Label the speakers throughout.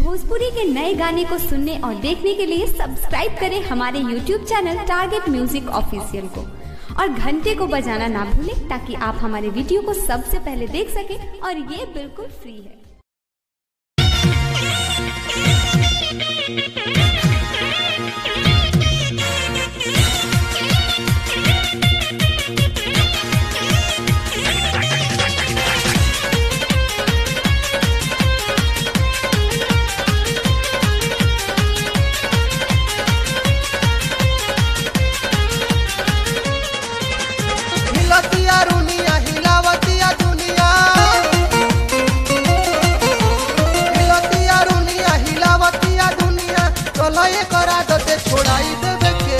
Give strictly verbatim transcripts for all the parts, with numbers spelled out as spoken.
Speaker 1: भोजपुरी के नए गाने को सुनने और देखने के लिए सब्सक्राइब करें हमारे YouTube channel target music official को और घंटे को बजाना ना भूलें ताकि आप हमारे वीडियो को सबसे पहले देख सकें और ये बिल्कुल फ्री है।
Speaker 2: छोड़ाई देवे के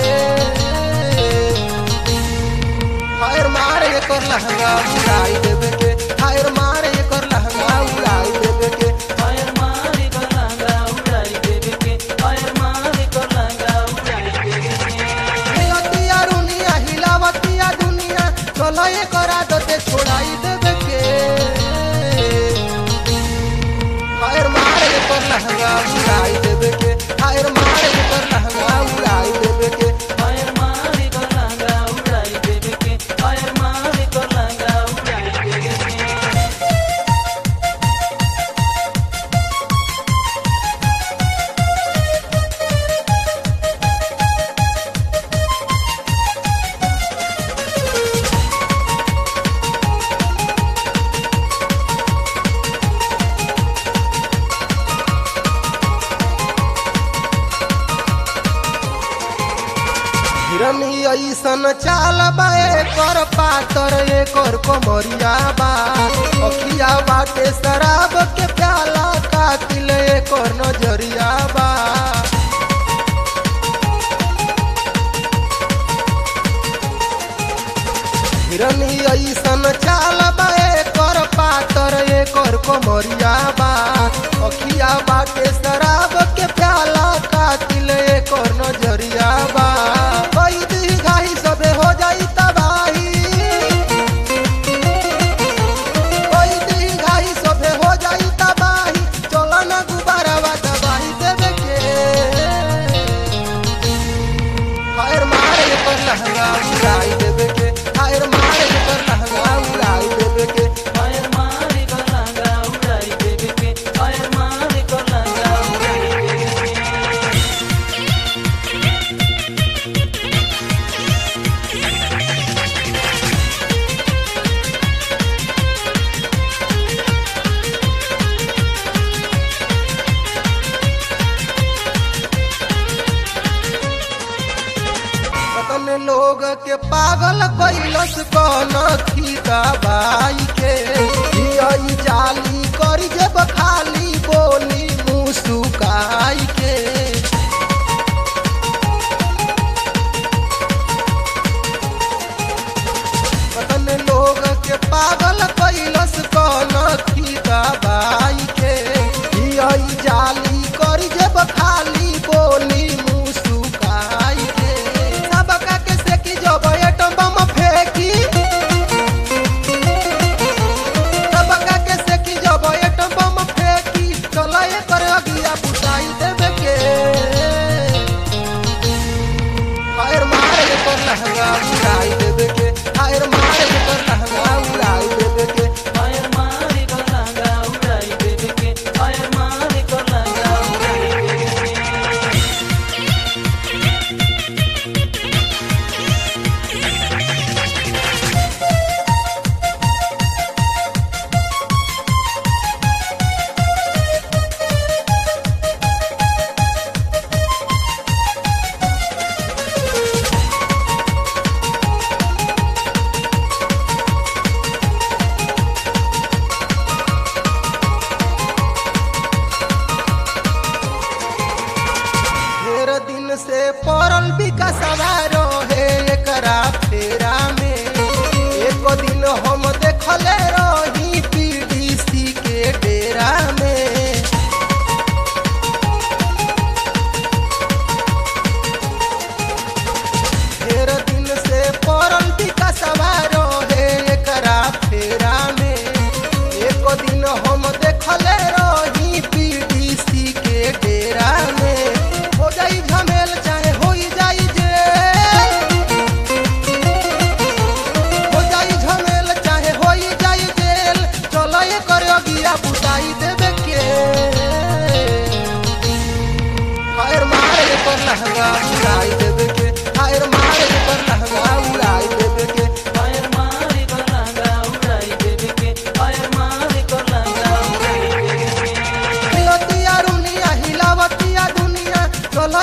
Speaker 2: हायर मारे कर लहंगा उड़ाई देवे के हायर मारे कर लहंगा उड़ाई देवे के
Speaker 3: हायर मारे कर लहंगा उड़ाई देवे के हायर मारे कर लहंगा उड़ाई देवे के
Speaker 2: हिलतिया रुनिया हिलावतिया दुनिया चलो ये करा दते छोड़ाई देवे के हायर मारे कर लहंगा उड़ाई देवे के हायर मारे कर लहंगा उड़ाई देवे के
Speaker 3: हायर मारे कर लहंगा उड़ाई देवे के हायर मारे कर लहंगा उड़ाई देवे के।
Speaker 2: हिरनी ऐसन चाल बा एकर पातर एकर कोमरिया बा अखिया बाटे शराब के प्याला कातिल एकर नजरिया बा हिरनी ऐसन चाल बा एकर पातर एकर कोमरिया बा अखिया बाटे शराब के प्याला कातिल एकर नजरिया बा हो जाई तबाही कोई दी घाई सबे हो जाई तबाही चलो ना गुब्बारा दबाई देवे के हायर मारे पर लहंगा उड़ाई देवे के हायर मारे पर लहंगा उड़ाई देवे के
Speaker 3: हायर मारे कर लहंगा उड़ाई देवे के हायर मारे कर लहंगा उड़ाई देवे के।
Speaker 2: लोग के पागल कैलस कौन खीदा बाई के यही जाली करी जब खाली बोली मुसुकाई के पतन लोग के पागल कैलस कौन खीदा बाई के यही जाली करी जब खाली बोली मुसुकाई के जब एटम बम फेंकी सबका के सेकी जब एटम बम फेंकी चलो ये कर अगिया बुझाई देवे के हायर मारे कर लहंगा उड़ाई देवे के हायर मारे कर लहंगा उड़ाई देवे के
Speaker 3: हायर मारे कर लहंगा उड़ाई देवे के हायर मारे कर लहंगा उड़ाई देवे के।
Speaker 2: से पड़ल विकासवा रहे एकरा फेरा में एक दिन हम देखले रही पीडीसी के डेरा में ढेर दिन से पड़ल विकासवा रहे एकरा फेरा में एक दिन हम देखले रही पीडीसी के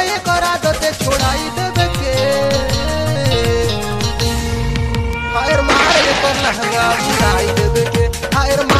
Speaker 2: एकर आदत छोड़ाई देवे के फायर मार एकर लहंगा उड़ाई देवे के फायर